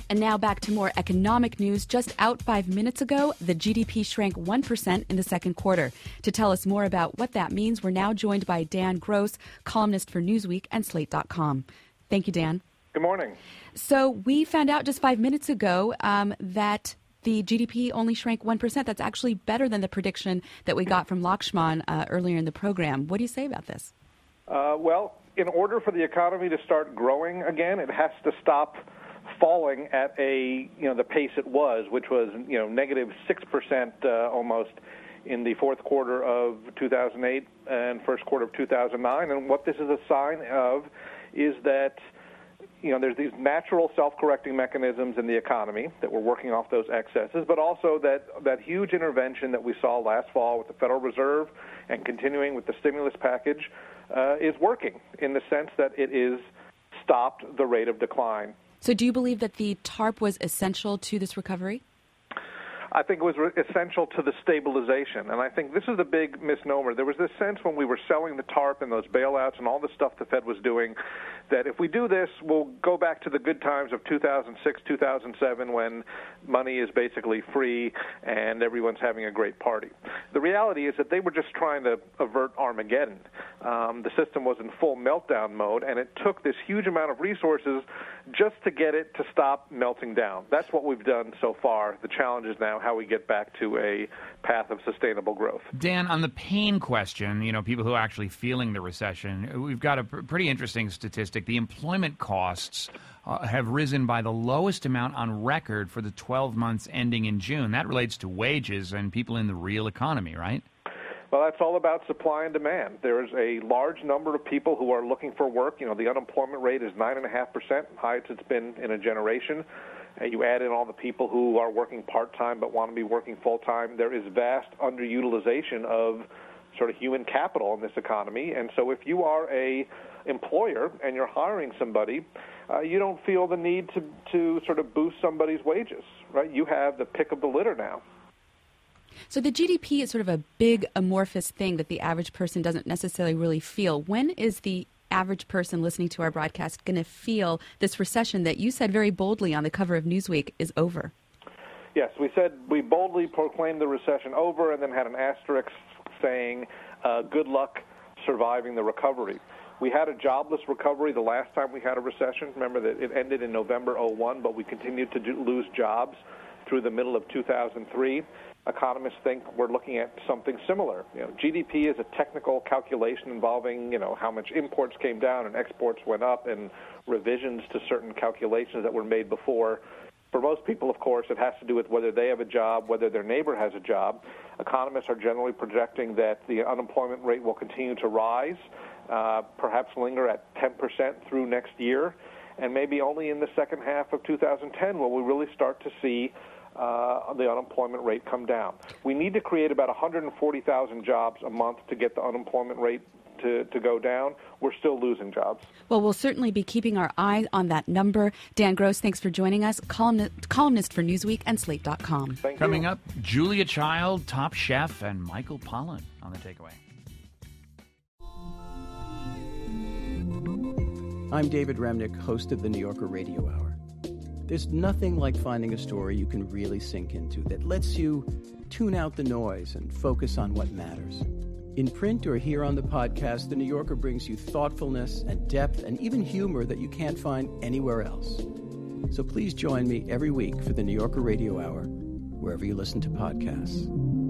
And now back to more economic news. Just out 5 minutes ago, the GDP shrank 1% in the second quarter. To tell us more about what that means, we're now joined by Dan Gross, columnist for Newsweek and Slate.com. Thank you, Dan. Good morning. So we found out just 5 minutes ago that the GDP only shrank 1%. That's actually better than the prediction that we got from Lakshman earlier in the program. What do you say about this? Well, in order for the economy to start growing again, it has to stop falling at the pace it was, which was negative 6% almost in the fourth quarter of 2008 and first quarter of 2009. And what this is a sign of is that there's these natural self-correcting mechanisms in the economy that we're working off those excesses, but also that huge intervention that we saw last fall with the Federal Reserve and continuing with the stimulus package is working in the sense that it is stopped the rate of decline. So do you believe that the TARP was essential to this recovery? I think it was essential to the stabilization, and I think this is the big misnomer. There was this sense when we were selling the TARP and those bailouts and all the stuff the Fed was doing that if we do this, we'll go back to the good times of 2006, 2007 when money is basically free and everyone's having a great party. The reality is that they were just trying to avert Armageddon. The system was in full meltdown mode, and it took this huge amount of resources just to get it to stop melting down. That's what we've done so far. The challenge is now how we get back to a path of sustainable growth. Dan, on the pain question, people who are actually feeling the recession, we've got a pretty interesting statistic. The employment costs have risen by the lowest amount on record for the 12 months ending in June. That relates to wages and people in the real economy, right? Well, that's all about supply and demand. There's a large number of people who are looking for work. The unemployment rate is 9.5%, highest it's been in a generation. You add in all the people who are working part-time but want to be working full-time. There is vast underutilization of sort of human capital in this economy. And so if you are a employer and you're hiring somebody, you don't feel the need to sort of boost somebody's wages, right? You have the pick of the litter now. So the GDP is sort of a big amorphous thing that the average person doesn't necessarily really feel. When is the average person listening to our broadcast going to feel this recession that you said very boldly on the cover of Newsweek is over? Yes, we boldly proclaimed the recession over and then had an asterisk saying, good luck surviving the recovery. We had a jobless recovery the last time we had a recession. Remember that it ended in November 2001, but we continued to lose jobs through the middle of 2003. Economists think we're looking at something similar. GDP is a technical calculation involving, how much imports came down and exports went up and revisions to certain calculations that were made before. For most people, of course, it has to do with whether they have a job, whether their neighbor has a job. Economists are generally projecting that the unemployment rate will continue to rise, perhaps linger at 10% through next year, and maybe only in the second half of 2010 will we really start to see the unemployment rate come down. We need to create about 140,000 jobs a month to get the unemployment rate to go down. We're still losing jobs. Well, we'll certainly be keeping our eye on that number. Dan Gross, thanks for joining us, columnist for Newsweek and Slate.com. Thank you. Coming up, Julia Child, Top Chef, and Michael Pollan on The Takeaway. I'm David Remnick, host of the New Yorker Radio Hour. There's nothing like finding a story you can really sink into that lets you tune out the noise and focus on what matters. In print or here on the podcast, The New Yorker brings you thoughtfulness and depth and even humor that you can't find anywhere else. So please join me every week for The New Yorker Radio Hour, wherever you listen to podcasts.